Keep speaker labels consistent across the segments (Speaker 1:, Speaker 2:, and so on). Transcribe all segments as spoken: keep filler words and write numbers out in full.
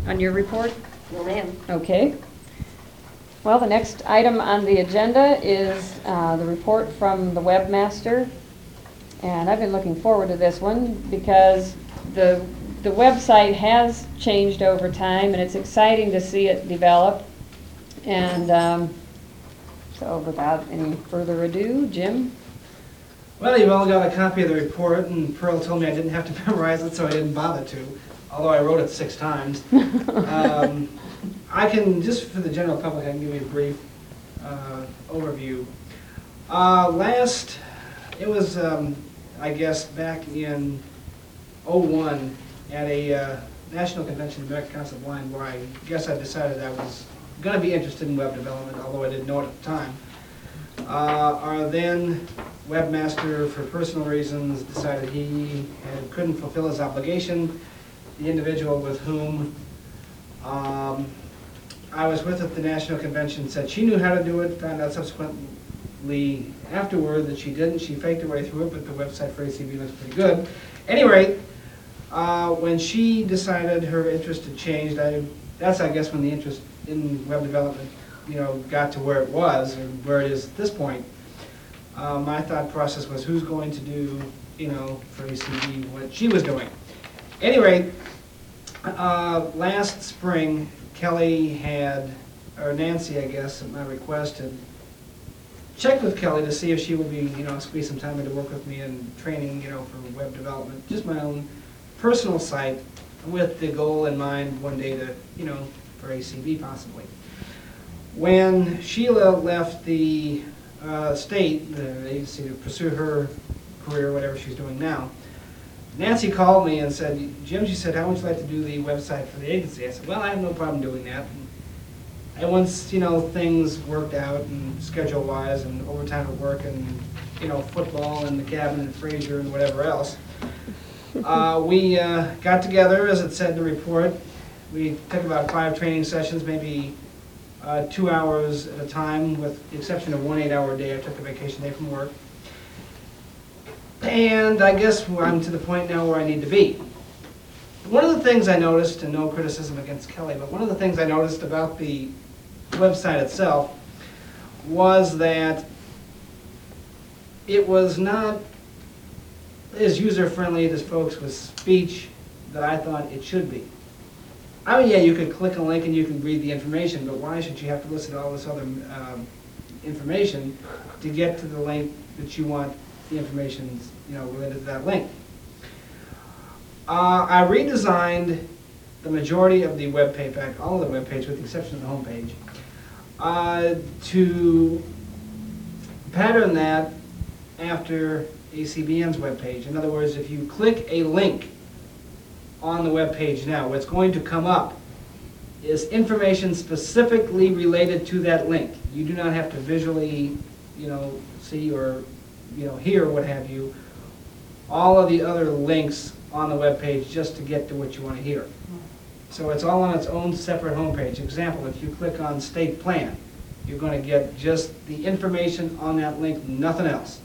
Speaker 1: on your report?
Speaker 2: No, ma'am.
Speaker 1: Okay. Well, the next item on the agenda is uh, the report from the webmaster. And I've been looking forward to this one because the, the website has changed over time, and it's exciting to see it develop. And um, so without any further ado, Jim?
Speaker 3: Well, you've all got a copy of the report, and Pearl told me I didn't have to memorize it, so I didn't bother to, although I wrote it six times. um, I can, just for the general public, I can give you a brief uh, overview. Uh, last, it was, um, I guess, back in oh one at a uh, national convention of the American Council of Blind, where I guess I decided I was going to be interested in web development, although I didn't know it at the time. Uh, our then webmaster, for personal reasons, decided he had, couldn't fulfill his obligation. The individual with whom um, I was with at the national convention said she knew how to do it, found out subsequently afterward that she didn't. She faked her way through it, but the website for A C B looks pretty good. At any rate, uh, when she decided her interest had changed, I, that's, I guess, when the interest in web development, you know, got to where it was, or where it is at this point. Uh, my thought process was, who's going to do, you know, for A C B what she was doing? At any rate, uh, last spring, Kelly had, or Nancy, I guess, at my request, had checked with Kelly to see if she would be, you know, squeeze some time in to work with me in training, you know, for web development, just my own personal site, with the goal in mind one day to, you know, for A C B possibly. When Sheila left the uh, state, the agency, to pursue her career, whatever she's doing now, Nancy called me and said, Jim, she said, how would you like to do the website for the agency? I said, well, I have no problem doing that. And once, you know, things worked out, and schedule-wise, and overtime at work, and, you know, football, and the cabin, and Fraser, and whatever else, uh, we uh, got together, as it said in the report. We took about five training sessions, maybe uh, two hours at a time, with the exception of one eight-hour day. I took a vacation day from work. And I guess I'm to the point now where I need to be. One of the things I noticed, and no criticism against Kelly, but one of the things I noticed about the website itself was that it was not as user-friendly as folks with speech that I thought it should be. I mean, yeah, you could click a link and you can read the information, but why should you have to listen to all this other um, information to get to the link that you want the information, you know, related to that link? Uh, I redesigned the majority of the web page, back all of the web page, with the exception of the home page, uh, to pattern that after A C B N's web page. In other words, if you click a link on the web page now, what's going to come up is information specifically related to that link. You do not have to visually, you know, see or, you know, hear what have you, all of the other links on the web page just to get to what you want to hear. So it's all on its own separate homepage. Example, if you click on state plan, you're going to get just the information on that link, nothing else.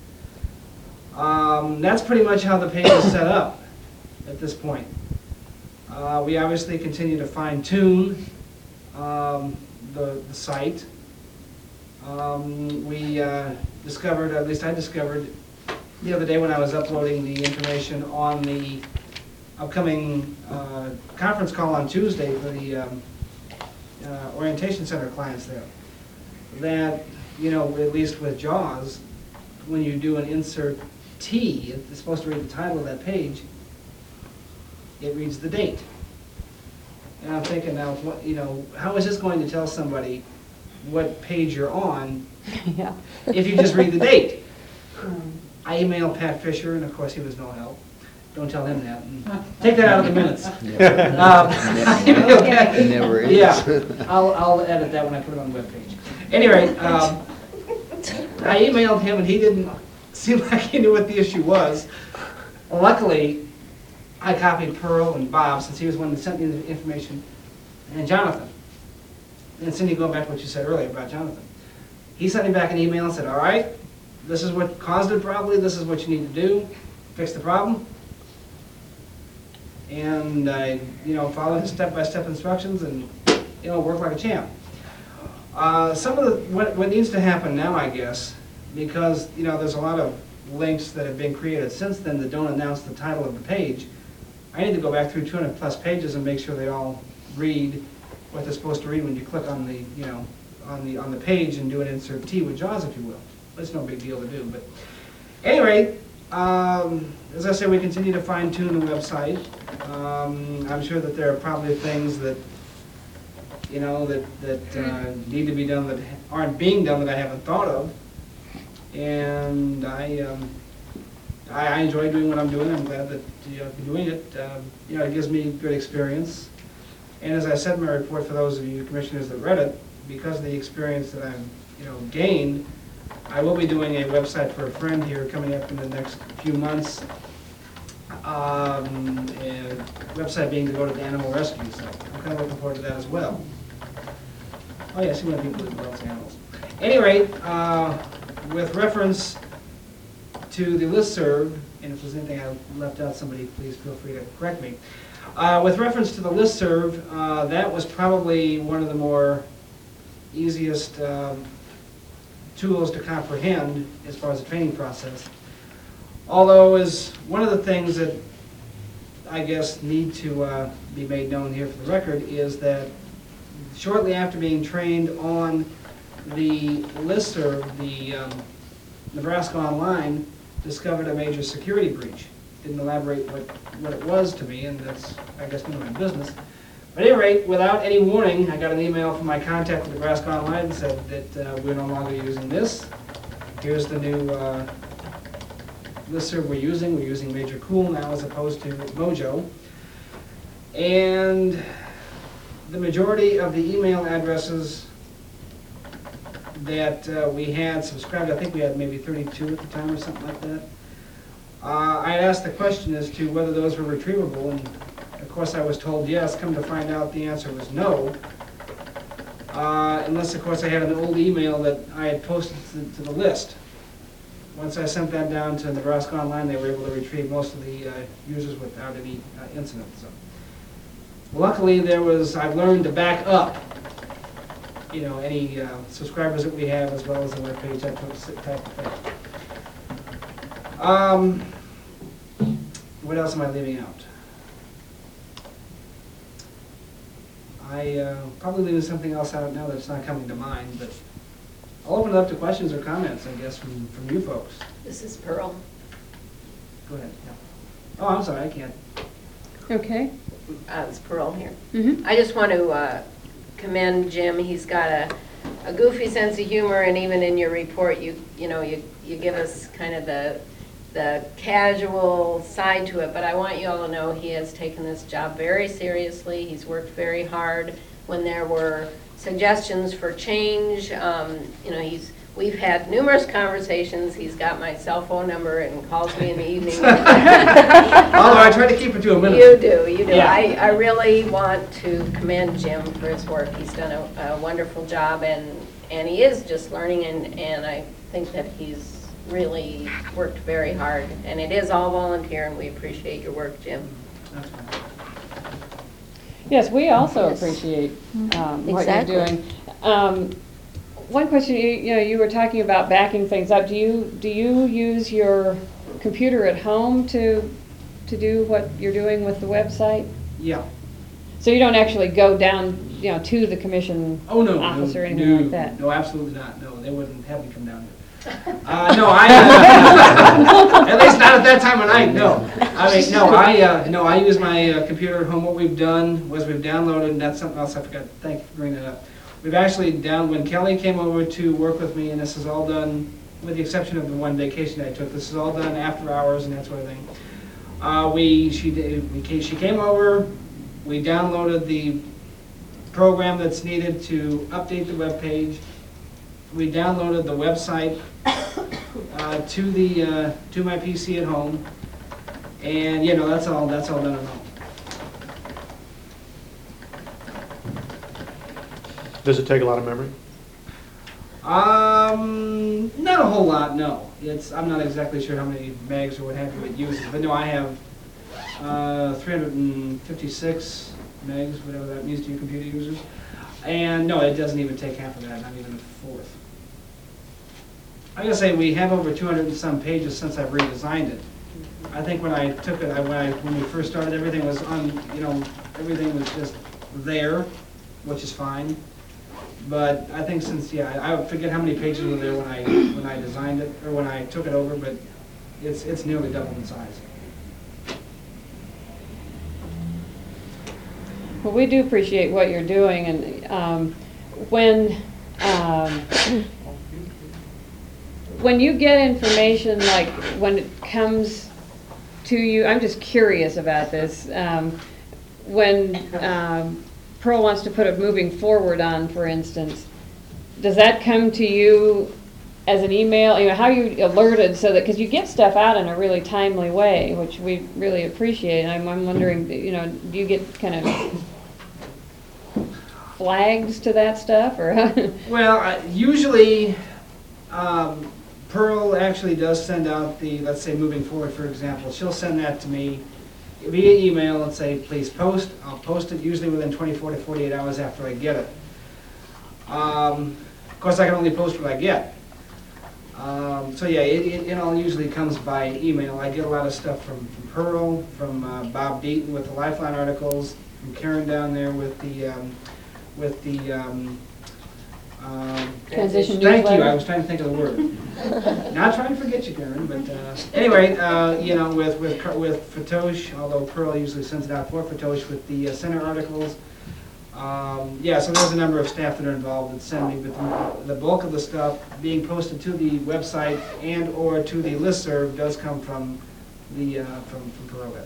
Speaker 3: Um, that's pretty much how the page is set up at this point. Uh, we obviously continue to fine-tune um, the, the site. Um, we uh, discovered, at least I discovered, the other day when I was uploading the information on the upcoming uh, conference call on Tuesday for the um, uh, orientation center clients there, that, you know, at least with JAWS, when you do an insert T, it's supposed to read the title of that page, it reads the date. And I'm thinking now, what, you know, how is this going to tell somebody what page you're on
Speaker 1: Yeah.
Speaker 3: if you just read the date? I emailed Pat Fisher, and of course he was no help. Don't tell him that. And take that out of the minutes. Um,
Speaker 4: It never is.
Speaker 3: Yeah, I'll, I'll edit that when I put it on the webpage. Anyway, um, I emailed him, and he didn't seem like he knew what the issue was. Luckily, I copied Pearl and Bob, since he was the one that sent me the information, and Jonathan. And Cindy, going back to what you said earlier about Jonathan. He sent me back an email and said, all right, this is what caused it probably, this is what you need to do, fix the problem. And I, you know, followed his step-by-step instructions and, you know, worked like a champ. Uh, some of the, what, what needs to happen now, I guess, because, you know, there's a lot of links that have been created since then that don't announce the title of the page. I need to go back through two hundred plus pages and make sure they all read what they're supposed to read when you click on the, you know, on the, on the page and do an insert T with JAWS, if you will. It's no big deal to do, but anyway, um, as I say, we continue to fine tune the website. Um, I'm sure that there are probably things that, you know, that, that uh, need to be done that aren't being done that I haven't thought of. And I, um, I, I enjoy doing what I'm doing. I'm glad that you know, I'm doing it. Um, you know, it gives me good experience. And as I said in my report, for those of you commissioners that read it, because of the experience that I've, you know, gained, I will be doing a website for a friend here coming up in the next few months. Um, a website being devoted to animal rescue, so I'm kind of looking forward to that as well. Oh yeah, I see one of people that loves animals. At any rate, uh, with reference to the listserv, and if there's anything I left out, somebody please feel free to correct me. Uh, with reference to the listserv, uh, that was probably one of the more easiest um, tools to comprehend as far as the training process. Although, is one of the things that I guess need to uh, be made known here for the record is that shortly after being trained on the listserv, the um, Nebraska Online discovered a major security breach. Didn't elaborate what, what it was to me, and that's, I guess, none of my business. But at any rate, without any warning, I got an email from my contact at Nebraska Online that said that uh, we're no longer using this. Here's the new uh, listserv we're using. We're using Major Cool now as opposed to Mojo. And the majority of the email addresses that uh, we had subscribed, I think we had maybe thirty-two at the time or something like that. Uh, I asked the question as to whether those were retrievable, and of course I was told yes. Come to find out, the answer was no. Uh, unless, of course, I had an old email that I had posted to, to the list. Once I sent that down to Nebraska Online, they were able to retrieve most of the uh, users without any uh, incident. So, luckily, there was. I've learned to back up, you know, any uh, subscribers that we have, as well as the web page, that type of thing. Um, what else am I leaving out? I uh, probably leaving something else out now that's not coming to mind, but I'll open it up to questions or comments, I guess, from, from you folks.
Speaker 2: This is Pearl.
Speaker 3: Go ahead. Yeah. Oh, I'm sorry, I can't.
Speaker 1: Okay.
Speaker 2: Uh, it's Pearl here.
Speaker 1: Mm-hmm.
Speaker 2: I just want to uh, commend Jim. He's got a, a goofy sense of humor, and even in your report, you you know you you give us kind of the the casual side to it. But I want you all to know he has taken this job very seriously. He's worked very hard. When there were suggestions for change, um, you know, he's we've had numerous conversations. He's got my cell phone number and calls me in the evening.
Speaker 3: Although I try to keep it to a minute.
Speaker 2: You do, you do.
Speaker 3: Yeah.
Speaker 2: I, I really want to commend Jim for his work. He's done a, a wonderful job, and, and he is just learning, and, and I think that he's really worked very hard. And it is all volunteer, and we appreciate your work, Jim.
Speaker 3: That's fine.
Speaker 1: Yes, we also
Speaker 2: Yes.
Speaker 1: appreciate um, what
Speaker 2: Exactly.
Speaker 1: you're doing. Um, one question, you, you know, you were talking about backing things up. Do you do you use your computer at home to to do what you're doing with the website?
Speaker 3: Yeah.
Speaker 1: So you don't actually go down, you know, to the commission
Speaker 3: Oh, no.
Speaker 1: office
Speaker 3: no,
Speaker 1: or anything
Speaker 3: no,
Speaker 1: like that?
Speaker 3: No, absolutely not. No, they wouldn't have me come down here. Uh, no, I, uh, at least not at that time of night, no. I mean, no, I, uh, no, I use my uh, computer at home. What we've done was we've downloaded, and that's something else I forgot. Thank you for bringing that up. We've actually down, when Kelly came over to work with me, and this is all done, with the exception of the one vacation I took, this is all done after hours and that sort of thing. Uh, we, she, did, we came, she came over, we downloaded the program that's needed to update the web page. We downloaded the website uh, to the uh, to my P C at home, and you know that's all that's all done at home.
Speaker 4: Does it take a lot of memory?
Speaker 3: Um, not a whole lot. No, it's I'm not exactly sure how many megs or what have you it uses, but no, I have uh, three hundred fifty-six megs, whatever that means to you computer users. And no, it doesn't even take half of that, not even a fourth. I gotta say, we have over two hundred and some pages since I've redesigned it. I think when I took it, I, when I, when we first started, everything was on, you know, everything was just there, which is fine. But I think since, yeah, I I forget how many pages were there when I, when I designed it, or when I took it over, but it's, it's nearly double in size.
Speaker 1: Well, we do appreciate what you're doing, and um, when, um, when you get information, like when it comes to you, I'm just curious about this. Um, when um, Pearl wants to put a moving forward on, for instance, does that come to you as an email? You know, how are you alerted so that, because you get stuff out in a really timely way, which we really appreciate. And I'm, I'm wondering, you know, do you get kind of flags to that stuff, or how?
Speaker 3: Well, I- usually, um, Pearl actually does send out the, let's say, moving forward, for example, she'll send that to me via email and say, please post. I'll post it usually within twenty-four to forty-eight hours after I get it. Um, of course, I can only post what I get. Um, so yeah, it, it, it all usually comes by email. I get a lot of stuff from, from Pearl, from uh, Bob Deaton with the Lifeline articles, from Karen down there with the, um, with the, um, um,
Speaker 1: Transition
Speaker 3: thank you,
Speaker 1: newsletter?
Speaker 3: I was trying to think of the word. Not trying to forget you, Karen, but uh, anyway, uh, you know, with with Car- with Fatosh, although Pearl usually sends it out for Fatosh with the uh, center articles. Um, yeah, so there's a number of staff that are involved that send me, but the, the bulk of the stuff being posted to the website and or to the listserv does come from the uh, from from Pearl.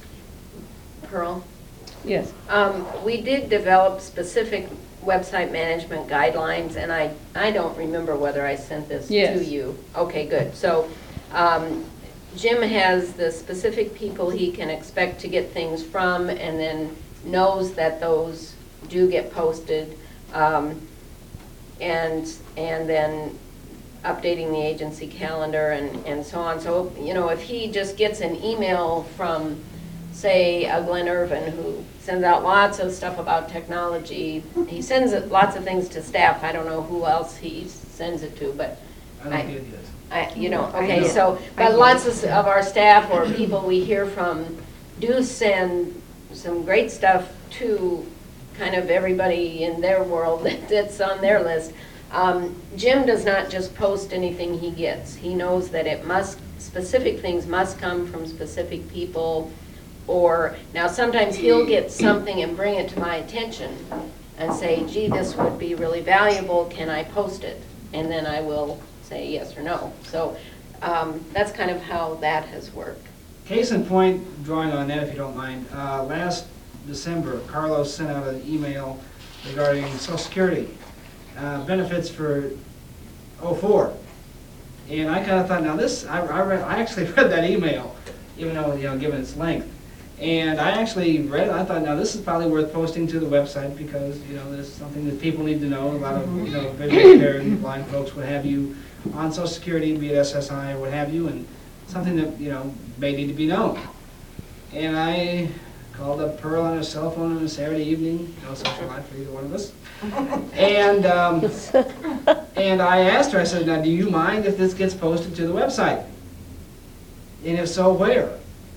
Speaker 2: Pearl?
Speaker 1: Yes.
Speaker 2: Um, we did develop specific website management guidelines, and I, I don't remember whether I sent this to
Speaker 1: Yes.
Speaker 2: you. Okay, good. So, um, Jim has the specific people he can expect to get things from, and then knows that those do get posted, um, and, and then updating the agency calendar and, and so on. So, you know, if he just gets an email from, say, a Glenn Irvin, who sends out lots of stuff about technology. He sends it- lots of things to staff. I don't know who else he sends it to, but
Speaker 3: I don't
Speaker 2: I-
Speaker 3: think it is.
Speaker 2: I, you know,
Speaker 1: I
Speaker 2: okay,
Speaker 1: know.
Speaker 2: so,
Speaker 1: I
Speaker 2: but
Speaker 1: know.
Speaker 2: lots of, of our staff or people we hear from do send some great stuff to kind of everybody in their world that's on their list. Um, Jim does not just post anything he gets. He knows that it must, specific things must come from specific people. Or, now sometimes he'll get something and bring it to my attention and say, gee, this would be really valuable, can I post it? And then I will say yes or no. So um, that's kind of how that has worked.
Speaker 3: Case in point, drawing on that if you don't mind, uh, last December, Carlos sent out an email regarding Social Security uh, benefits for oh four. And I kind of thought, now this, I, I read, I actually read that email, even though, you know, given its length. And I actually read it, I thought, now this is probably worth posting to the website because, you know, there's something that people need to know. A lot of, you know, visually impaired and blind folks, what have you, on Social Security, be it S S I or what have you, and something that, you know, may need to be known. And I called up Pearl on her cell phone on a Saturday evening, no social life for either one of us. And, um, and I asked her, I said, now, do you mind if this gets posted to the website? And if so, where?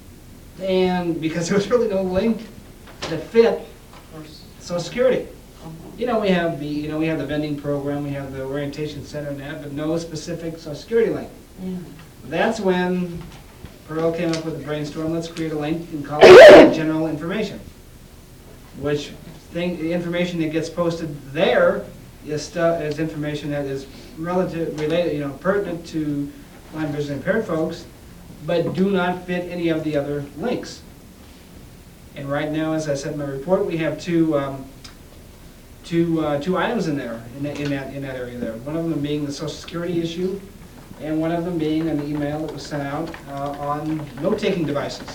Speaker 3: And because there was really no link that fit Social Security. You know, we have the, you know, we have the vending program, we have the orientation center and that, but no specific Social Security link.
Speaker 2: Yeah.
Speaker 3: That's when Pearl came up with a brainstorm, let's create a link and call it general information. Which thing, the information that gets posted there is stuff, is information that is relative, related, you know, pertinent to blind, visually impaired folks, but do not fit any of the other links. And right now, as I said in my report, we have two, um, two, uh, two items in there, in that, in that, in that area there. One of them being the Social Security issue, and one of them being an email that was sent out uh, on note-taking devices.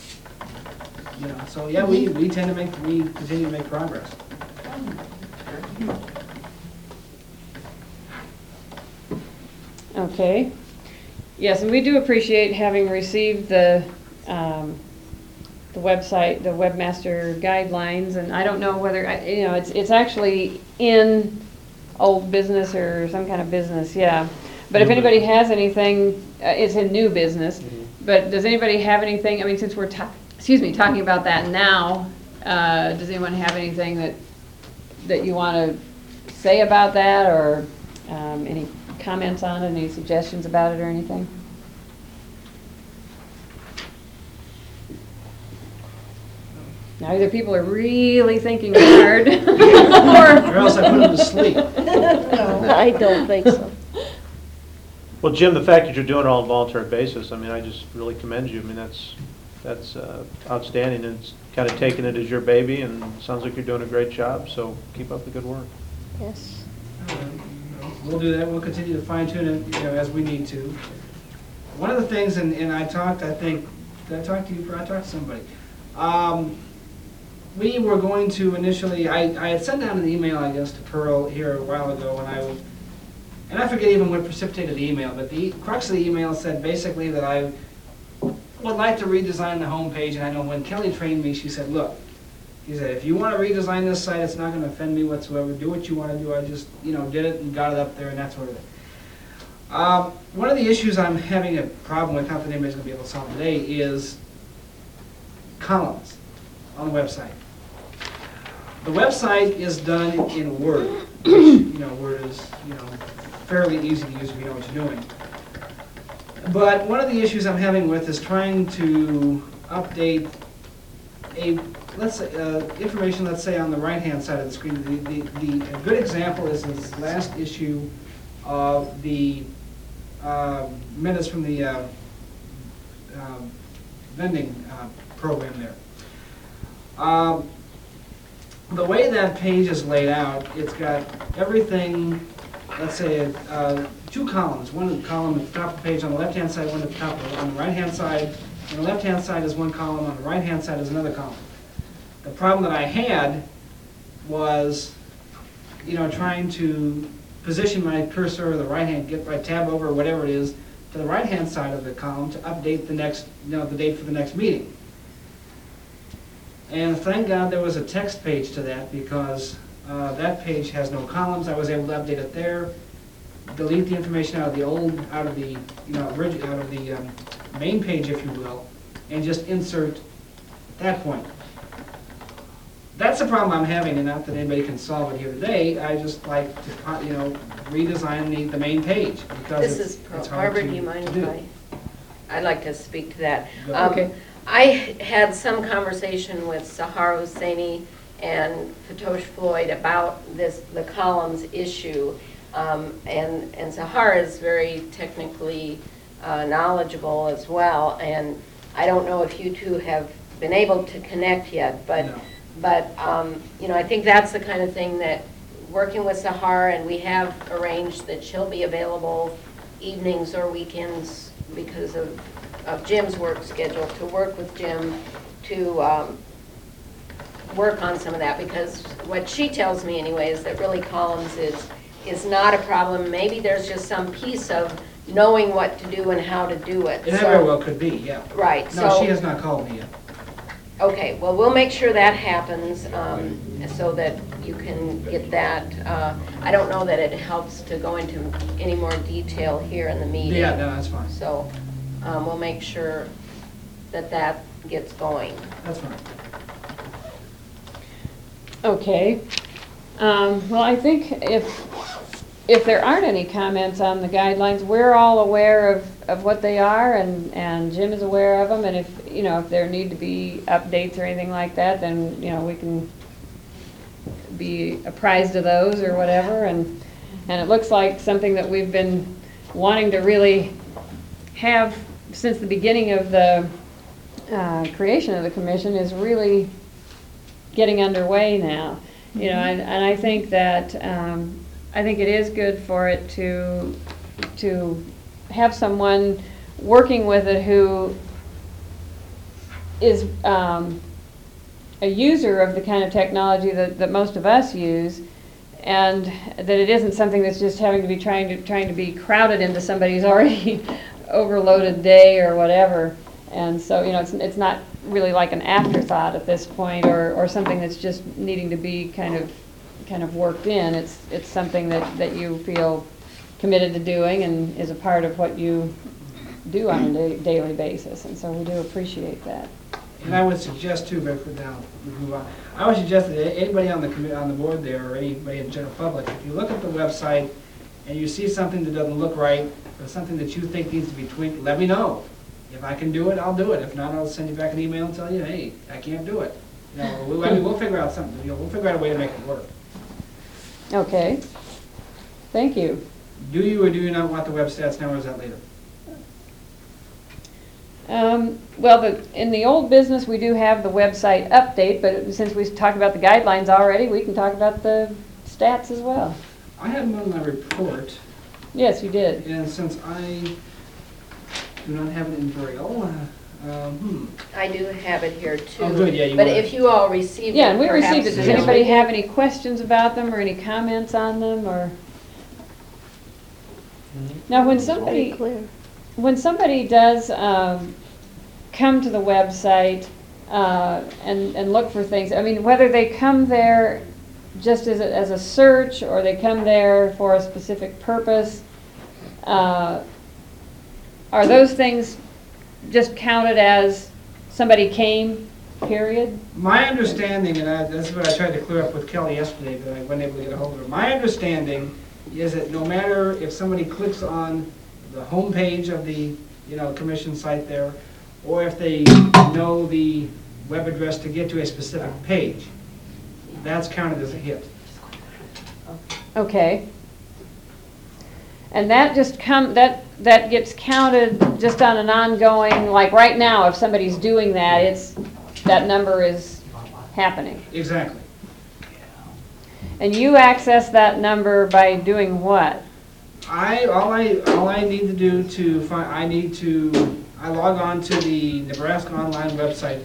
Speaker 3: You know, so yeah, we, we tend to make, we continue to make progress.
Speaker 1: Okay. Yes, and we do appreciate having received the um, the website, the webmaster guidelines, and I don't know whether, I- you know, it's, it's actually in old business or some kind of business, yeah. But if
Speaker 4: New
Speaker 1: anybody
Speaker 4: business.
Speaker 1: has anything, uh, it's in new business,
Speaker 4: Mhm.
Speaker 1: but does anybody have anything, I mean, since we're, ta- excuse me, talking about that now, uh, does anyone have anything that, that you want to say about that, or um, any comments on it, any suggestions about it or anything? Now, either people are really thinking hard,
Speaker 3: Or
Speaker 1: or...
Speaker 3: else I put them to sleep.
Speaker 5: I don't think so.
Speaker 4: Well, Jim, the fact that you're doing it on a voluntary basis, I mean, I just really commend you. I mean, that's, that's uh, outstanding, and it's kind of taking it as your baby, and it sounds like you're doing a great job, so keep up the good work.
Speaker 5: Yes.
Speaker 3: Uh, We'll do that, we'll continue to fine tune it, you know, as we need to. One of the things, and, and I talked, I think, did I talk to you, or I talked to somebody? Um, we were going to initially, I, I had sent out an email, I guess, to Pearl here a while ago, and I was, and I forget even what precipitated the email, but the crux of the email said basically that I would like to redesign the homepage, and I know when Kelly trained me, she said, look, he said, if you want to redesign this site, it's not going to offend me whatsoever. Do what you want to do. I just, you know, did it and got it up there and that sort of thing. Um, one of the issues I'm having a problem with, not that anybody's going to be able to solve today, is columns on the website. The website is done in Word, which, you know, Word is, you know, fairly easy to use if you know what you're doing. But one of the issues I'm having with is trying to update a, let's say, uh, information, let's say, on the right-hand side of the screen. The, the, the, a good example is this last issue of the uh, minutes from the uh, uh, vending uh, program there. Um, the way that page is laid out, it's got everything, let's say, uh, two columns. One column at the top of the page on the left-hand side, one at the top of the, on the right-hand side. On the left-hand side is one column, on the right-hand side is another column. The problem that I had was, you know, trying to position my cursor or the right hand, get my tab over or whatever it is, to the right-hand side of the column to update the next, you know, the date for the next meeting. And thank God there was a text page to that, because uh, that page has no columns. I was able to update it there, delete the information out of the old, out of the, you know, orig- out of the um, main page, if you will, and just insert that point. That's the problem I'm having, and not that anybody can solve it here today. I just like to, you know, redesign the, the main page, because
Speaker 2: This
Speaker 3: it's,
Speaker 2: is,
Speaker 3: it's hard
Speaker 2: Barbara,
Speaker 3: to,
Speaker 2: do you mind
Speaker 3: to
Speaker 2: if
Speaker 3: do.
Speaker 2: I, I'd like to speak to that.
Speaker 3: Go.
Speaker 2: Um,
Speaker 1: Okay.
Speaker 2: I had some conversation with Sahar Hosseini and Fatosh Floyd about this, the columns issue. Um, and, and Sahar is very technically uh, knowledgeable as well, and I don't know if you two have been able to connect yet, but
Speaker 3: No.
Speaker 2: But, um, you know, I think that's the kind of thing that, working with Sahar, and we have arranged that she'll be available evenings or weekends because of, of Jim's work schedule, to work with Jim to um, work on some of that, because what she tells me anyway is that really columns is, is not a problem. Maybe there's just some piece of knowing what to do and how to do it.
Speaker 3: It
Speaker 2: So-
Speaker 3: very well could be, yeah.
Speaker 2: Right,
Speaker 3: No,
Speaker 2: so.
Speaker 3: she has not called me yet.
Speaker 2: Okay, well, we'll make sure that happens, um, so that you can get that. Uh, I don't know that it helps to go into any more detail here in the meeting.
Speaker 3: Yeah, no, that's fine.
Speaker 2: So, um, we'll make sure that that gets going.
Speaker 3: That's fine.
Speaker 1: Okay. Um, Well, I think if, if there aren't any comments on the guidelines, we're all aware of, of what they are, and, and Jim is aware of them, and if, you know, if there need to be updates or anything like that, then, you know, we can be apprised of those or whatever, and, and it looks like something that we've been wanting to really have since the beginning of the uh, creation of the commission is really getting underway now. You know, and, and I think that, um, I think it is good for it to, to have someone working with it who is um, a user of the kind of technology that, that most of us use, and that it isn't something that's just having to be trying to, trying to be crowded into somebody's already overloaded day or whatever. And so, you know, it's, it's not really like an afterthought at this point, or, or something that's just needing to be kind of, kind of worked in. It's, it's something that, that you feel committed to doing and is a part of what you do on a da- daily basis, and so we do appreciate that.
Speaker 3: And I would suggest too, but for now, we move on. I would suggest that anybody on the commi, on the board there, or anybody in the general public, if you look at the website and you see something that doesn't look right, or something that you think needs to be tweaked, let me know. If I can do it, I'll do it. If not, I'll send you back an email and tell you, hey, I can't do it. You know, we, I mean, we'll figure out something, you know, we'll figure out a way to make it work.
Speaker 1: Okay, thank you.
Speaker 3: Do you or do you not want the web stats now, or is that later?
Speaker 1: Um, well, the, in the old business, we do have the website update, but since we talked about the guidelines already, we can talk about the stats as well.
Speaker 3: I had them on my report,
Speaker 1: Yes, you did.
Speaker 3: and since I do not have it in Braille, uh, um, hmm.
Speaker 2: I do have it here too.
Speaker 3: Oh, good, yeah, you
Speaker 2: But
Speaker 3: would.
Speaker 2: if you all received it,
Speaker 1: Yeah, and we
Speaker 2: perhaps
Speaker 1: received it. Does
Speaker 2: you know,
Speaker 1: anybody have any questions about them or any comments on them, or? Now, when
Speaker 5: Very
Speaker 1: somebody,
Speaker 5: clear.
Speaker 1: when somebody does um, come to the website uh, and, and look for things, I mean, whether they come there just as a, as a search, or they come there for a specific purpose, uh, are those things just counted as somebody came, period?
Speaker 3: My understanding, and I, this is what I tried to clear up with Kelly yesterday, but I wasn't able to get a hold of her. My understanding is that no matter if somebody clicks on the home page of the, you know, commission site there, or if they know the web address to get to a specific page, that's counted as a hit.
Speaker 1: Okay. And that just come, that, that gets counted just on an ongoing, like right now, if somebody's doing that, it's, that number is happening.
Speaker 3: Exactly.
Speaker 1: And you access that number by doing what?
Speaker 3: I, all I, all I need to do to find, I need to, I log on to the Nebraska Online website.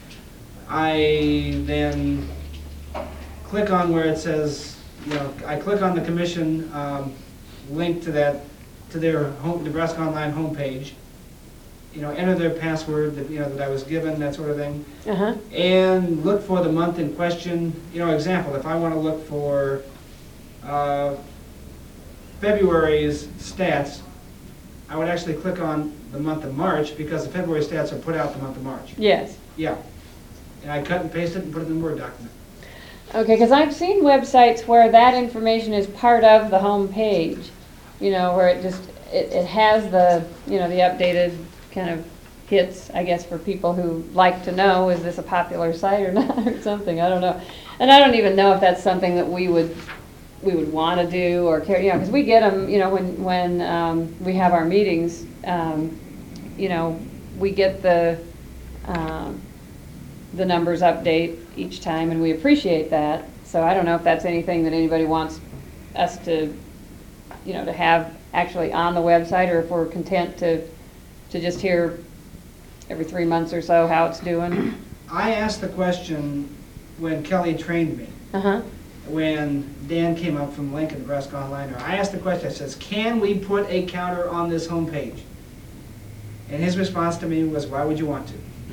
Speaker 3: I then click on where it says, you know, I click on the commission um, link to that, to their home, Nebraska Online homepage. You know, enter their password that, you know, that I was given, that sort of thing.
Speaker 1: Uh-huh.
Speaker 3: And look for the month in question. You know, example, if I want to look for uh, February's stats, I would actually click on the month of March, because the February stats are put out the month of March.
Speaker 1: Yes.
Speaker 3: Yeah. And I cut and paste it and put it in a Word document.
Speaker 1: Okay, because I've seen websites where that information is part of the home page, you know, where it just, it, it has the, you know, the updated kind of hits, I guess, for people who like to know, is this a popular site or not, or something, I don't know. And I don't even know if that's something that we would, we would want to do, or care, you know, because we get them, you know, when, when um, we have our meetings, um, you know, we get the, um, the numbers update each time, and we appreciate that. So I don't know if that's anything that anybody wants us to, you know, to have actually on the website, or if we're content to, to just hear every three months or so how it's doing.
Speaker 3: I asked the question when Kelly trained me,
Speaker 1: Uh-huh.
Speaker 3: when Dan came up from Lincoln, Nebraska Online. I asked the question, I says, can we put a counter on this homepage? And his response to me was, why would you want to?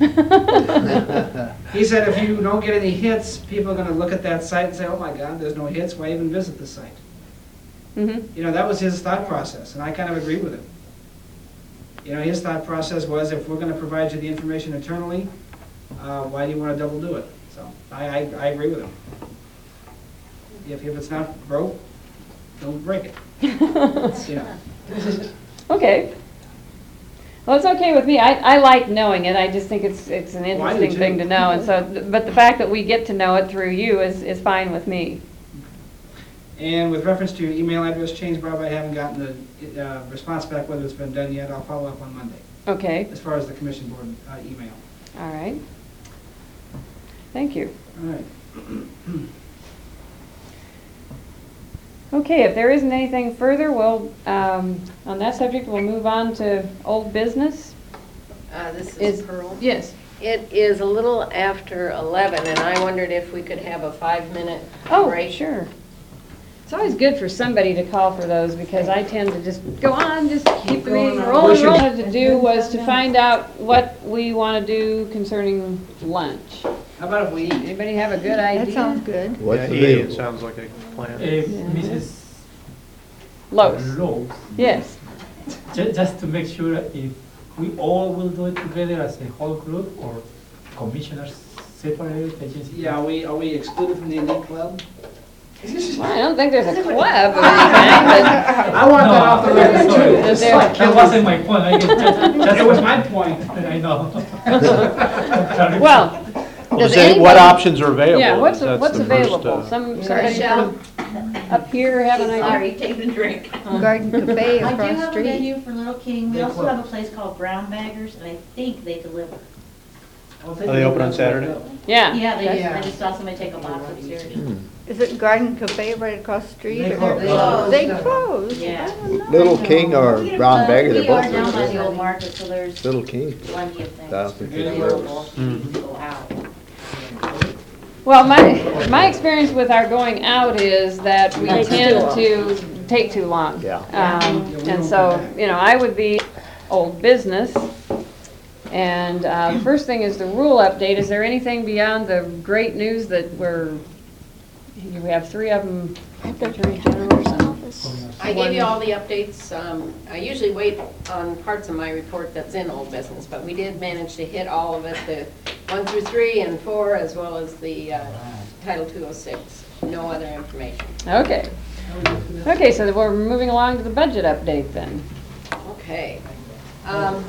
Speaker 3: He said, if you don't get any hits, people are going to look at that site and say, oh my God, there's no hits, why even visit the site?
Speaker 1: Mm-hmm.
Speaker 3: You know, that was his thought process, and I kind of agree with him. You know, his thought process was, if we're going to provide you the information internally, uh, why do you want to double do it? So I, I, I agree with him. If, if it's not broke, don't break it. You know.
Speaker 1: Okay. Well, it's okay with me. I, I like knowing it. I just think it's, it's an
Speaker 3: Well, I do
Speaker 1: interesting thing
Speaker 3: too.
Speaker 1: to know. And so, but the fact that we get to know it through you is, is fine with me.
Speaker 3: And with reference to your email address change, Bob, I haven't gotten the uh, response back whether it's been done yet. I'll follow up on Monday,
Speaker 1: Okay.
Speaker 3: as far as the commission board uh, email.
Speaker 1: All right. Thank you.
Speaker 3: All right.
Speaker 1: Okay, if there isn't anything further, we'll, um, on that subject, we'll move on to old business.
Speaker 2: Uh, this
Speaker 1: Is-
Speaker 2: is Pearl.
Speaker 1: Yes.
Speaker 2: It is a little after eleven, and I wondered if we could have a five-minute
Speaker 1: Oh,
Speaker 2: break.
Speaker 1: sure. always good for somebody to call for those, because I tend to just go on, just keep the meeting
Speaker 3: going on.
Speaker 1: rolling,
Speaker 3: We should-
Speaker 1: rolling. What I wanted to do was to find out what we want to do concerning lunch.
Speaker 3: How about if we eat?
Speaker 1: Anybody have a good idea?
Speaker 5: That sounds good.
Speaker 4: Yeah,
Speaker 6: What's
Speaker 4: eating, it
Speaker 6: available?
Speaker 4: sounds like a plan.
Speaker 7: If Missus
Speaker 1: Lowe's,
Speaker 7: Lowe,
Speaker 1: yes.
Speaker 7: ju- just to make sure if we all will do it together as a whole group or commissioners separate agencies?
Speaker 3: Yeah, are we, are we excluded from the elite club?
Speaker 1: Well, I don't think there's a club or anything,
Speaker 3: I want that off the record
Speaker 7: sorry.
Speaker 3: too. Just
Speaker 1: There-
Speaker 3: like
Speaker 7: That wasn't my point, I guess, just, just.
Speaker 3: It was my point.
Speaker 7: I know.
Speaker 1: but, well,
Speaker 4: Well,
Speaker 1: does
Speaker 4: say what
Speaker 1: anybody-
Speaker 4: options are available?
Speaker 1: yeah, what's,
Speaker 4: That's
Speaker 1: what's
Speaker 4: the first,
Speaker 1: available?
Speaker 4: uh,
Speaker 1: Some, somebody
Speaker 2: Michelle?
Speaker 1: from up here have an idea?
Speaker 8: Sorry, take the drink.
Speaker 5: Garden Cafe
Speaker 8: I do
Speaker 5: across the
Speaker 8: have a
Speaker 5: street.
Speaker 8: menu for Little King. We
Speaker 3: They
Speaker 8: also
Speaker 3: close.
Speaker 8: have a place called Brown Baggers, and I think they deliver.
Speaker 3: Are
Speaker 4: they open on Saturday?
Speaker 1: Yeah.
Speaker 8: Yeah, they,
Speaker 3: Yeah.
Speaker 8: I just saw somebody take a box upstairs.
Speaker 5: Is it Garden Cafe right across the street?
Speaker 3: They
Speaker 5: or-
Speaker 3: close.
Speaker 5: They closed?
Speaker 8: Yeah.
Speaker 5: I don't know.
Speaker 6: Little King or Brown Bagger, they're
Speaker 8: We are
Speaker 6: both
Speaker 8: down by the
Speaker 6: good.
Speaker 8: old market, so there's
Speaker 6: Little King,
Speaker 8: plenty of things
Speaker 6: thousand feet
Speaker 8: available
Speaker 4: Mm.
Speaker 8: to go out.
Speaker 1: Well, my, my experience with our going out is that we
Speaker 5: Takes too
Speaker 1: tend
Speaker 5: long.
Speaker 1: to take too long.
Speaker 6: Yeah.
Speaker 1: Um, And so, you know, I would be old business. And uh, the first thing is the rule update. Is there anything beyond the great news that we're, we have three of them,
Speaker 5: At the
Speaker 1: Attorney General's and
Speaker 5: office.
Speaker 2: I gave you all the updates. Um, I usually wait on parts of my report that's in old business, but we did manage to hit all of it, the one through three and four, as well as the uh, Title two oh six. No other information.
Speaker 1: Okay. Okay, so then we're moving along to the budget update then.
Speaker 2: Okay. Um,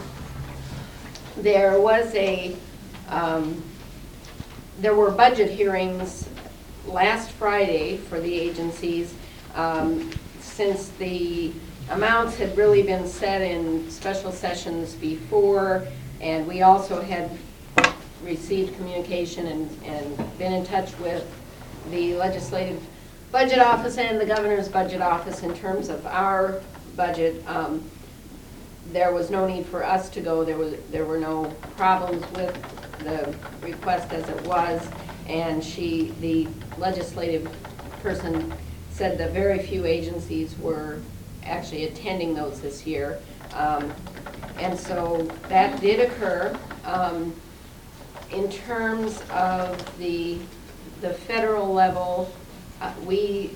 Speaker 2: There was a, um, there were budget hearings last Friday for the agencies. Um, Since the amounts had really been set in special sessions before, and we also had received communication and, and been in touch with the legislative budget office and the governor's budget office in terms of our budget. Um, There was no need for us to go. There was, there were no problems with the request as it was. And she, the legislative person, said that very few agencies were actually attending those this year. Um, And so that did occur. Um, In terms of the, the federal level, uh, we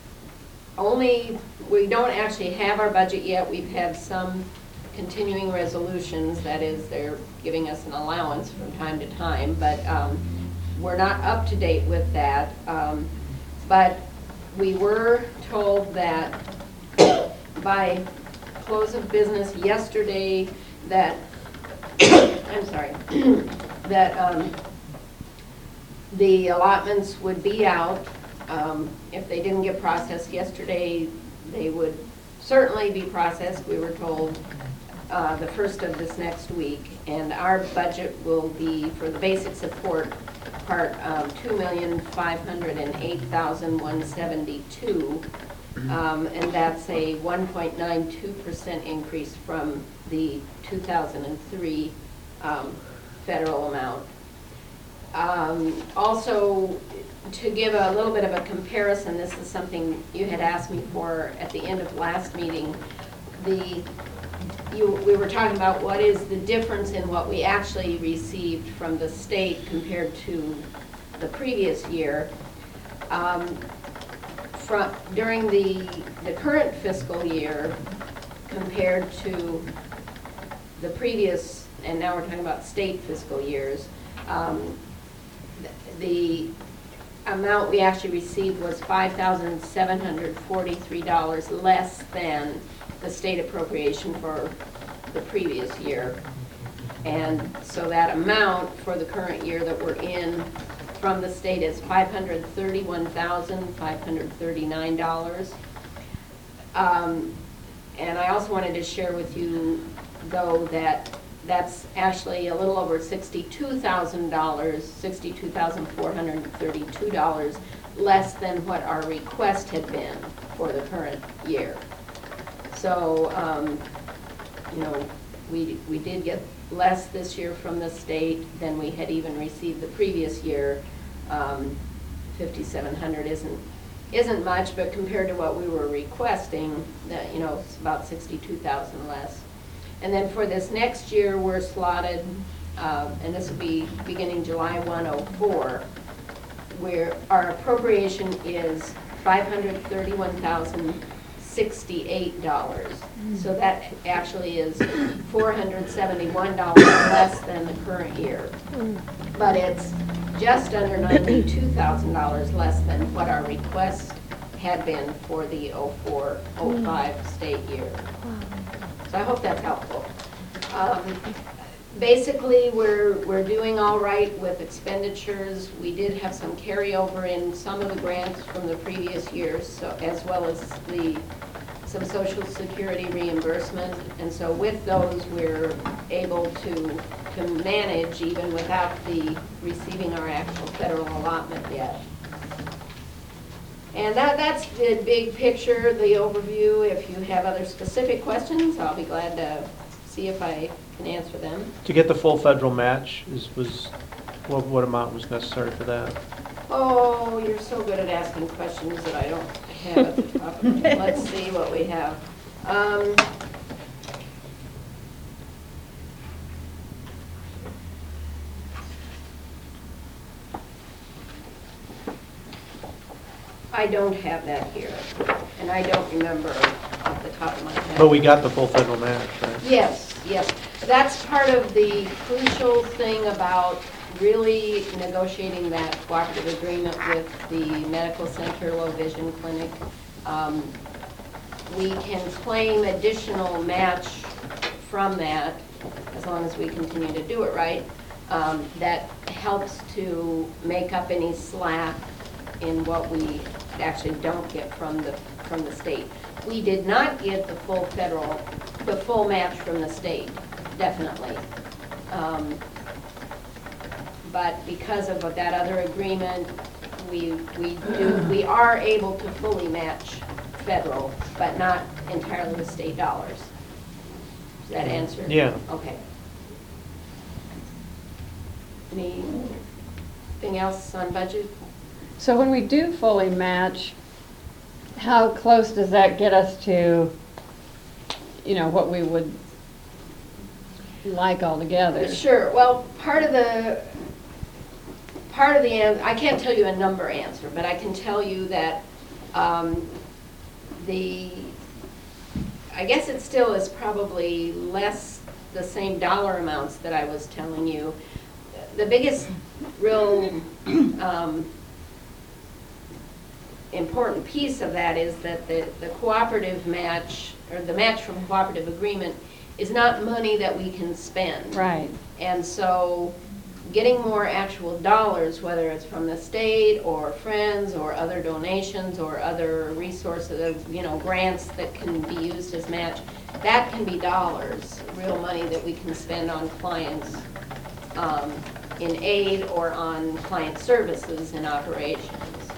Speaker 2: only, we don't actually have our budget yet. We've had some continuing resolutions, that is, they're giving us an allowance from time to time, but um, we're not up to date with that. Um, But we were told that by close of business yesterday, that, I'm sorry, that um, the allotments would be out. Um, If they didn't get processed yesterday, they would certainly be processed, we were told, uh, the first of this next week. And our budget will be, for the basic support part, um, two million five hundred eight thousand one hundred seventy-two. Um, And that's a one point nine two percent increase from the two thousand three um, federal amount. Um, Also, to give a little bit of a comparison, this is something you had asked me for at the end of last meeting. The, you, we were talking about what is the difference in what we actually received from the state compared to the previous year. Um, From, during the, the current fiscal year compared to the previous, and now we're talking about state fiscal years, um, the amount we actually received was five thousand seven hundred forty-three dollars less than the state appropriation for the previous year. And so that amount for the current year that we're in from the state is five hundred thirty-one thousand five hundred thirty-nine dollars. Um, and I also wanted to share with you, though, that that's actually a little over sixty-two thousand dollars, sixty-two thousand four hundred thirty-two dollars less than what our request had been for the current year. So, um, you know, we, we did get less this year from the state than we had even received the previous year. Um, fifty-seven hundred isn't isn't much, but compared to what we were requesting, that, you know, it's about sixty-two thousand less. And then for this next year, we're slotted, uh, and this will be beginning July one oh four, where our appropriation is five hundred thirty-one thousand sixty-eight dollars. So that actually is four hundred seventy-one dollars less than the current year. But it's just under ninety-two thousand dollars less than what our request had been for the oh four oh five state year. So I hope that's helpful. Um, Basically, we're, we're doing all right with expenditures. We did have some carryover in some of the grants from the previous years, so, as well as the, some Social Security reimbursement. And so with those, we're able to, to manage even without the, receiving our actual federal allotment yet. And that, that's the big picture, the overview. If you have other specific questions, I'll be glad to see if I can answer them.
Speaker 4: To get the full federal match, is, was, what, what amount was necessary for that?
Speaker 2: Oh, you're so good at asking questions that I don't have at the top of my head. Let's see what we have. Um, I don't have that here, and I don't remember off the top of my head.
Speaker 4: But we got the full federal match, right?
Speaker 2: Yes, yes. That's part of the crucial thing about really negotiating that cooperative agreement with the medical center, low vision clinic. Um, we can claim additional match from that, as long as we continue to do it right. Um, that helps to make up any slack in what we actually don't get from the from the state. We did not get the full federal, the full match from the state, definitely. Um, but because of that other agreement, we we do we are able to fully match federal, but not entirely with state dollars. Does that answer?
Speaker 4: Yeah.
Speaker 2: Okay. Anything else on budget?
Speaker 1: So when we do fully match, how close does that get us to, you know, what we would like altogether?
Speaker 2: Sure. Well, part of the, part of the, an- I can't tell you a number answer, but I can tell you that um, the, I guess it still is probably less the same dollar amounts that I was telling you. The biggest real um, important piece of that is that the, the cooperative match, or the match from cooperative agreement, is not money that we can spend.
Speaker 1: Right.
Speaker 2: And so getting more actual dollars, whether it's from the state or friends or other donations or other resources, you know, grants that can be used as match, that can be dollars, real money that we can spend on clients um, in aid or on client services in operations.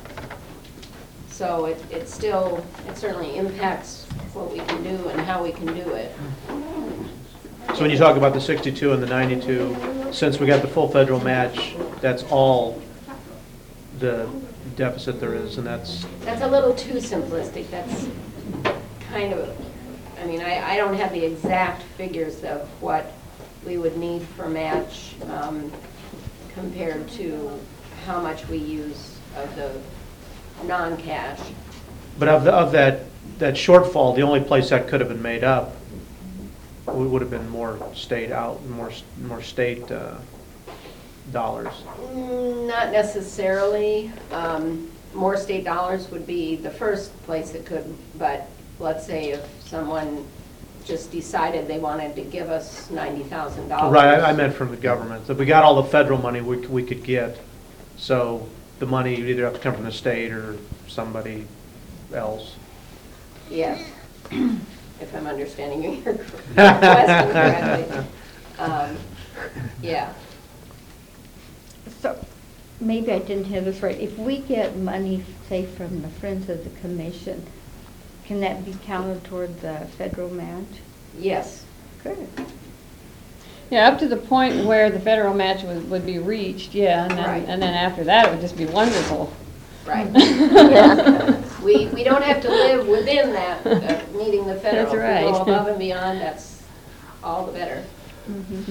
Speaker 2: So it, it still, it certainly impacts what we can do and how we can do it.
Speaker 4: So when you talk about the sixty-two and the ninety-two, since we got the full federal match, that's all the deficit there is, and that's,
Speaker 2: That's a little too simplistic. That's kind of, I mean, I, I don't have the exact figures of what we would need for match um, compared to how much we use of the non-cash.
Speaker 4: but of the, of that, that shortfall, the only place that could have been made up would would have been more state out, more, more state uh, dollars.
Speaker 2: Mm, Not necessarily. Um, More state dollars would be the first place it could, but let's say if someone just decided they wanted to give us ninety thousand dollars.
Speaker 4: Right, I I meant from the government. If we got all the federal money we, c- we could get, so the money would either have to come from the state or somebody else.
Speaker 2: Yes, if I'm understanding your question correctly. Um, Yeah.
Speaker 5: So, maybe I didn't have this right. If we get money, say, from the Friends of the Commission, can that be counted toward the federal match?
Speaker 2: Yes.
Speaker 5: Good.
Speaker 1: Yeah, up to the point where the federal match would, would be reached, yeah, and then,
Speaker 2: Right.
Speaker 1: and then after that, it would just be wonderful.
Speaker 2: Right. We, we don't have to live within that, uh, meeting the federal.
Speaker 1: That's
Speaker 2: If we
Speaker 1: right.
Speaker 2: go above and beyond, that's all the better.
Speaker 1: Mhm.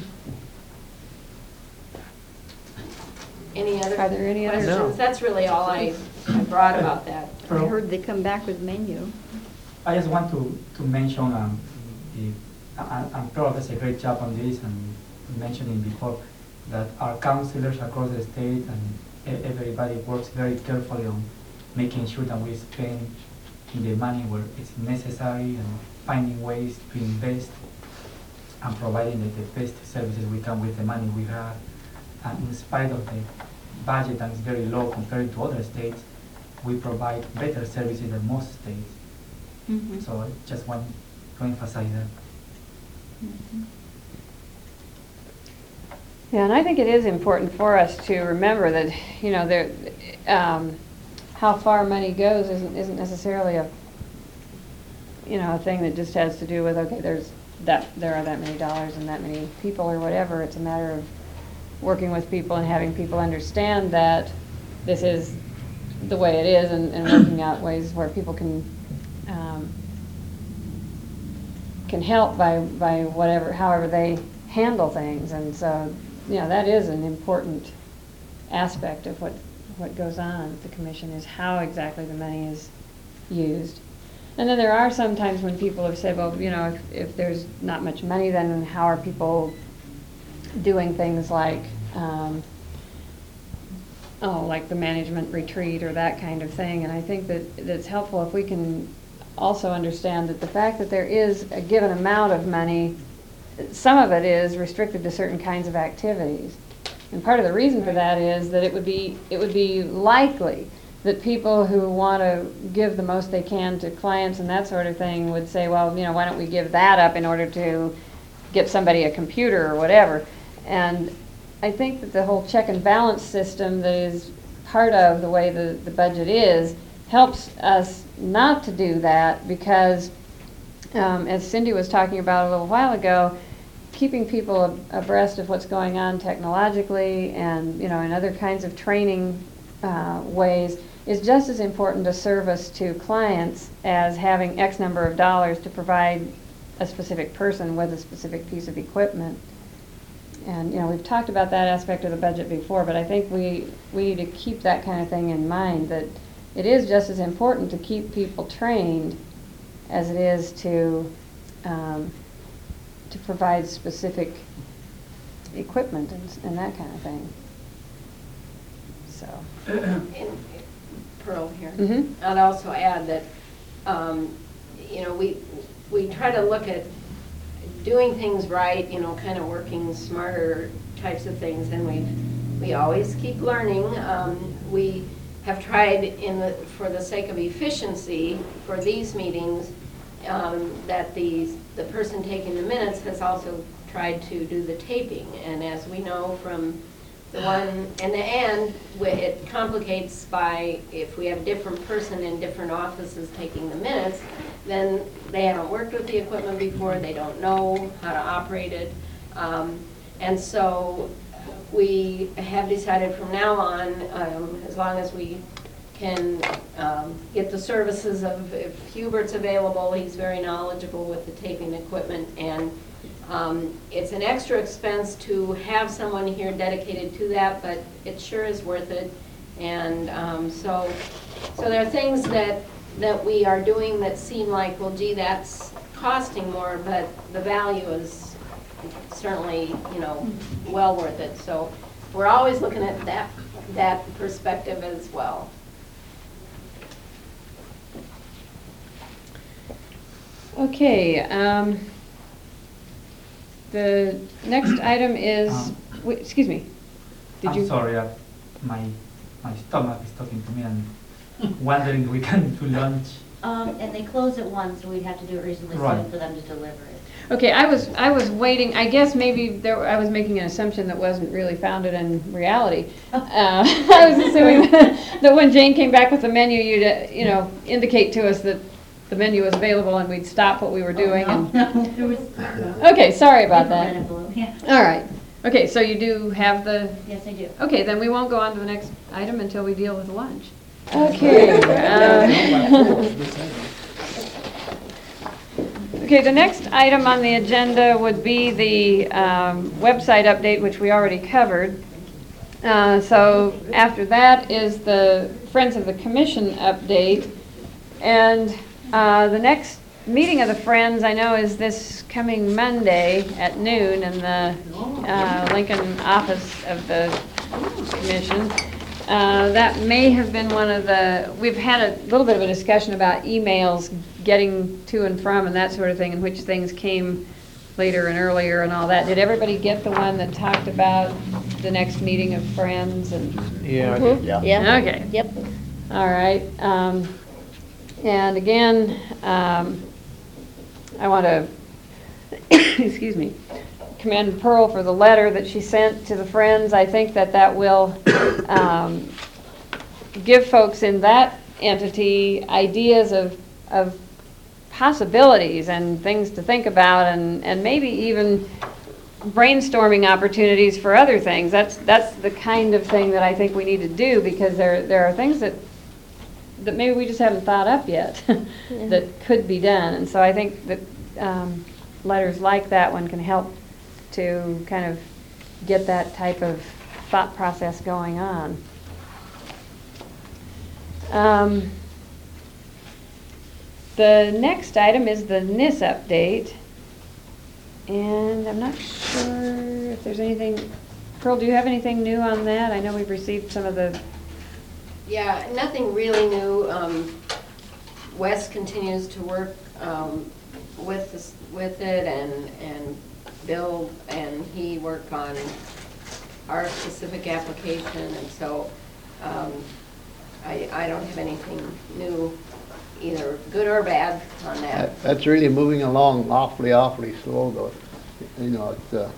Speaker 2: Any other
Speaker 1: Are there any other-
Speaker 2: questions?
Speaker 4: No.
Speaker 2: That's really all I, I brought about that.
Speaker 5: I heard they come back with menu.
Speaker 7: I just want to, to mention, um, the, I, I'm proud does a great job on this, and mentioning before that our counselors across the state and e- everybody works very carefully on making sure that we spend the money where it's necessary and finding ways to invest and providing the, the best services we can with the money we have. And in spite of the budget that is very low compared to other states, we provide better services than most states.
Speaker 5: Mhm.
Speaker 7: So I just want to emphasize that.
Speaker 5: Mhm.
Speaker 1: Yeah, and I think it is important for us to remember that, you know, there, um, how far money goes isn't, isn't necessarily a, you know, a thing that just has to do with, okay, there's that, there are that many dollars and that many people or whatever. It's a matter of working with people and having people understand that this is the way it is, and, and working out ways where people can, um, can help by, by whatever, however they handle things. And so, you know, that is an important aspect of what, what goes on at the commission, is how exactly the money is used. And then there are some times when people have said, well, you know, if, if there's not much money, then how are people doing things like, um, oh, like the management retreat or that kind of thing. And I think that it's helpful if we can also understand that the fact that there is a given amount of money, some of it is restricted to certain kinds of activities. And part of the reason for that is that it would be, it would be likely that people who want to give the most they can to clients and that sort of thing would say, well, you know, why don't we give that up in order to get somebody a computer or whatever. And I think that the whole check and balance system that is part of the way the, the budget is helps us not to do that, because um, as Cindy was talking about a little while ago, keeping people ab- abreast of what's going on technologically and, you know, in other kinds of training uh, ways is just as important a service to clients as having X number of dollars to provide a specific person with a specific piece of equipment. And, you know, we've talked about that aspect of the budget before, but I think we, we need to keep that kind of thing in mind, that it is just as important to keep people trained as it is to, um, to provide specific equipment and, and that kind of thing. So.
Speaker 2: And Pearl here.
Speaker 1: Mhm.
Speaker 2: I'd also add that, um, you know, we, we try to look at doing things right, you know, kind of working smarter types of things, and we we always keep learning. Um, we have tried, in the for the sake of efficiency for these meetings, um, that the the person taking the minutes has also tried to do the taping. And as we know from the one, and the and it complicates by, if we have a different person in different offices taking the minutes, then they haven't worked with the equipment before, they don't know how to operate it. Um, and so we have decided from now on, um, as long as we can um, get the services of, if Hubert's available, he's very knowledgeable with the taping equipment, and um, it's an extra expense to have someone here dedicated to that, but it sure is worth it. And um, so, so there are things that that we are doing that seem like, well, gee, that's costing more, but the value is certainly, you know, well worth it. So we're always looking at that that perspective as well.
Speaker 1: Okay, um, the next item is,
Speaker 7: Um,
Speaker 1: wait, excuse me. Did you?
Speaker 7: I'm sorry, uh, my, my stomach is talking to me and wondering if we can do lunch.
Speaker 8: Um, and they close at one, so we'd have to do it reasonably
Speaker 7: Right.
Speaker 8: soon for them to deliver it.
Speaker 1: Okay, I was, I was waiting, I guess maybe there, I was making an assumption that wasn't really founded in reality. Uh, I was assuming that, that when Jane came back with the menu, you'd, uh, you know, indicate to us that the menu was available and we'd stop what we were doing.
Speaker 8: Oh,
Speaker 1: and
Speaker 8: no, no, there was.
Speaker 1: Okay, sorry about that.
Speaker 8: Different envelope, yeah.
Speaker 1: All right. Okay, so you do have the,
Speaker 8: Yes, I do.
Speaker 1: okay, then we won't go on to the next item until we deal with lunch. Okay. uh, Okay, the next item on the agenda would be the um, website update, which we already covered. Uh, So after that is the Friends of the Commission update. And uh, the next meeting of the Friends, I know, is this coming Monday at noon in the uh, Lincoln office of the commission. Uh, That may have been one of the, we've had a little bit of a discussion about emails getting to and from and that sort of thing, and which things came later and earlier and all that. Did everybody get the one that talked about the next meeting of Friends? And
Speaker 4: Yeah. I-
Speaker 5: Mhm.
Speaker 6: Yeah.
Speaker 5: Yeah.
Speaker 1: Okay.
Speaker 5: Yep.
Speaker 1: All right. um, And again, um, I want to, excuse me, commend Pearl for the letter that she sent to the Friends. I think that that will um, give folks in that entity ideas of, of possibilities and things to think about, and, and maybe even brainstorming opportunities for other things. That's, that's the kind of thing that I think we need to do, because there, there are things that that maybe we just haven't thought up yet that could be done. And so I think that um, letters like that one can help to kind of get that type of thought process going on. Um, the next item is the N I S update. And I'm not sure if there's anything, Pearl, do you have anything new on that? I know we've received some of the
Speaker 2: Yeah, nothing really new. Um, Wes continues to work um, with this, with it, and and Bill and he work on our specific application, and so um, I I don't have anything new, either good or bad, on that.
Speaker 6: That- That's really moving along awfully, awfully slow, though. You know, it's, uh,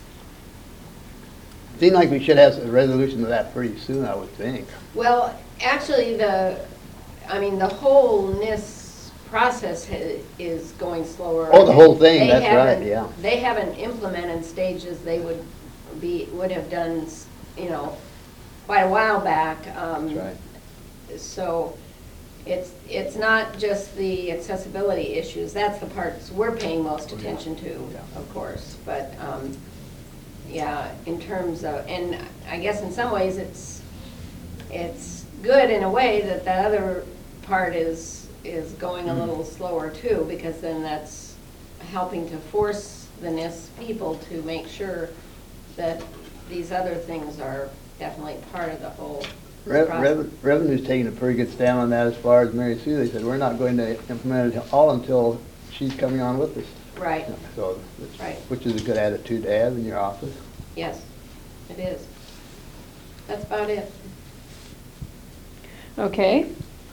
Speaker 6: seems like we should have a resolution of that pretty soon, I would think.
Speaker 2: Well, actually, the, I mean, the whole N I S process ha- is going slower.
Speaker 6: Oh, the whole thing,
Speaker 2: They
Speaker 6: that's right,
Speaker 2: haven't-
Speaker 6: yeah.
Speaker 2: They haven't implemented stages they would be, would have done, s- you know, quite a while back. Um,
Speaker 6: That's right.
Speaker 2: So it's, it's not just the accessibility issues, that's the parts we're paying most attention to,
Speaker 6: Yeah.
Speaker 2: of course. But, um, yeah, in terms of, and I guess in some ways it's, it's good in a way that the other part is, is going a little slower too, because then that's helping to force the N I S people to make sure that these other things are definitely part of the whole
Speaker 6: Re-
Speaker 2: process.
Speaker 6: rev- Revenue's taking a pretty good stand on that as far as Mary Sue. They said, we're not going to implement it all until she's coming on with us.
Speaker 2: Right,
Speaker 6: So, it's-
Speaker 2: Right.
Speaker 6: which is a good attitude to have in your office.
Speaker 2: yes, it is. That's about it.
Speaker 1: Okay.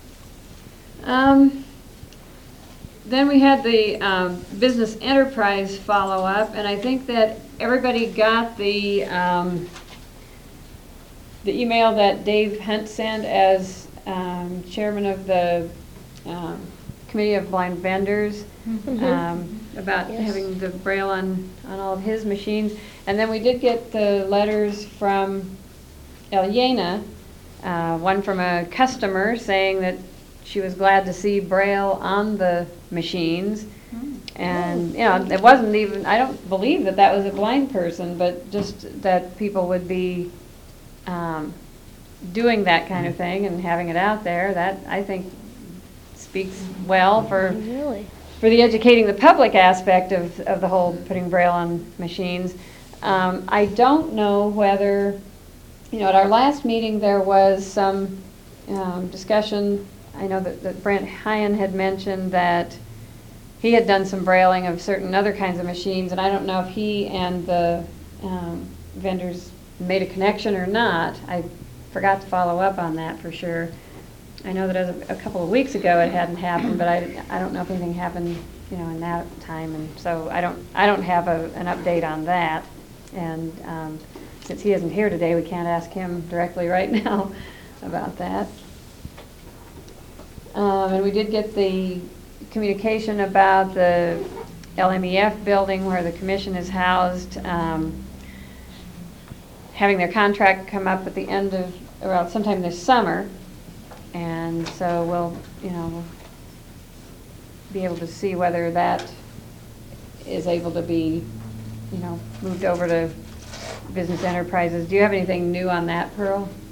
Speaker 1: Um, Then we had the um, business enterprise follow-up, and I think that everybody got the, um, the email that Dave Hunt sent as um, chairman of the um, Committee of Blind Vendors, um, about
Speaker 5: Yes.
Speaker 1: having the Braille on, on all of his machines. And then we did get the letters from Eliana, uh, one from a customer saying that she was glad to see Braille on the machines. And, you know, it wasn't even, I don't believe that that was a blind person, but just that people would be um, doing that kind of thing and having it out there. That, I think, speaks well for
Speaker 5: Really?
Speaker 1: for the educating the public aspect of, of the whole putting Braille on machines. Um, I don't know whether, you know, at our last meeting, there was some um, discussion. I know that, that Brent Hyan had mentioned that he had done some brailing of certain other kinds of machines, and I don't know if he and the um, vendors made a connection or not. I forgot to follow up on that for sure. I know that as of a couple of weeks ago it hadn't happened, but I, I don't know if anything happened, you know, in that time, and so I don't I don't have a, an update on that. And um, since he isn't here today, we can't ask him directly right now about that. Um, and we did get the communication about the L M E F building where the commission is housed, um, having their contract come up at the end of, well, sometime this summer. And And so we'll, you know, we'll be able to see whether that is able to be, you know, moved over to business enterprises. Do you have anything new on that, Pearl?